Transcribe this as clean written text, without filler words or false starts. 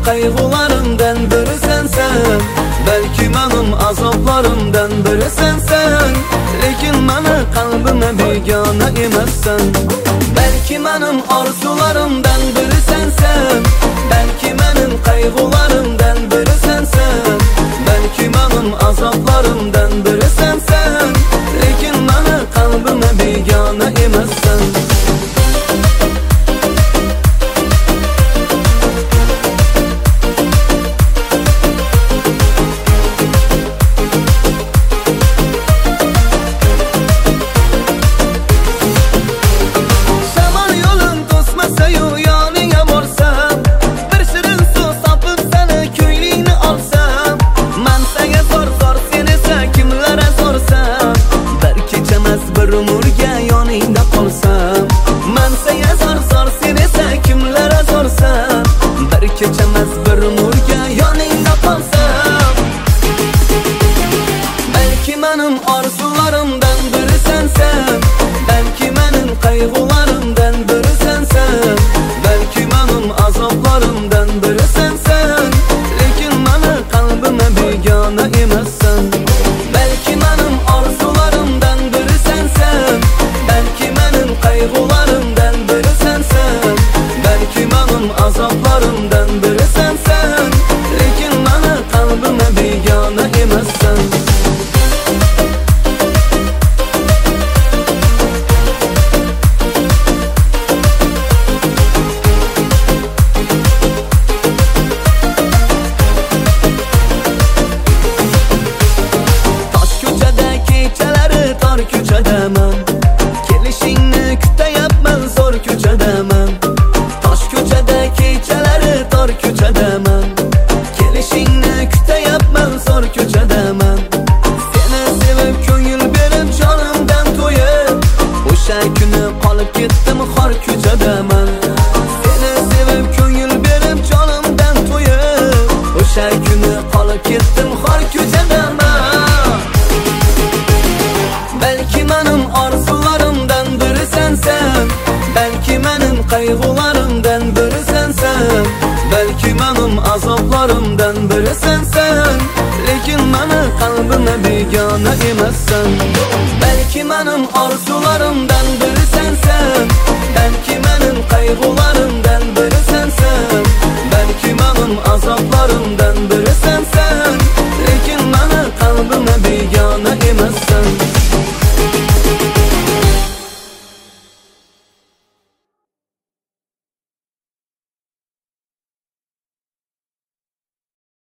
qayg'ularimdan biri sensen, belki benim azoblarimdan biri sensen. Lekin meni qalbime begona emassan. Belki benim arzularimdan biri sensen, belki benim qayg'ularimdan biri sensen, belki benim azoblarimdan biri sensen. Lekin meni qalbime begona emassan. Bir umrga yoningda qolsam, men senga zor seni esa kimlarga sorsam, bir kecha emas bir umrga yoningda qolsam, belki mening orzularimdan biri sensen, belki mening qayg'ularimdan biri sensen, belki mening azoblarimdan biri sensen. Lekin meni qalbime begona emassan. Belki mening orzularimdan biri sensen, belki benim qayg'ularimdan biri sensen, belki benim azoblarimdan biri sensen. Lekin meni qalbime begona emassan. Ko'chadaman, kelishingni kutayapman, zo'r ko'chadaman. Tosh ko'chada kechalari tor ko'chadaman, kelishingni kutayapman, zo'r ko'chadaman. Seni sevib ko'ngil berib jonimdan to'yib, o'sha kuni qolib ketdim xor ko'chadaman. Seni sevib ko'ngil berib jonimdan to'yib, o'sha kuni qolib ketdim xor ko'chadaman. Belki benim arzularimdan biri sensen, belki benim qayg'ularimdan biri sensen, belki benim azoblarimdan biri sensen. Lekin meni qalbime begona emassan. Belki benim arzularimdan biri sensen, belki benim qayg'ularimdan biri sensen, belki benim azoblarimdan biri